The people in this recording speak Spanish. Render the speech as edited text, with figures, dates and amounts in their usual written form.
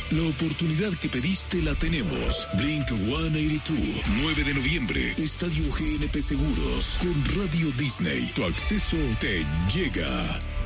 La oportunidad que pediste la tenemos. Blink 182, 9 de noviembre, Estadio GNP Seguros, con Radio Disney. Tu acceso te llega.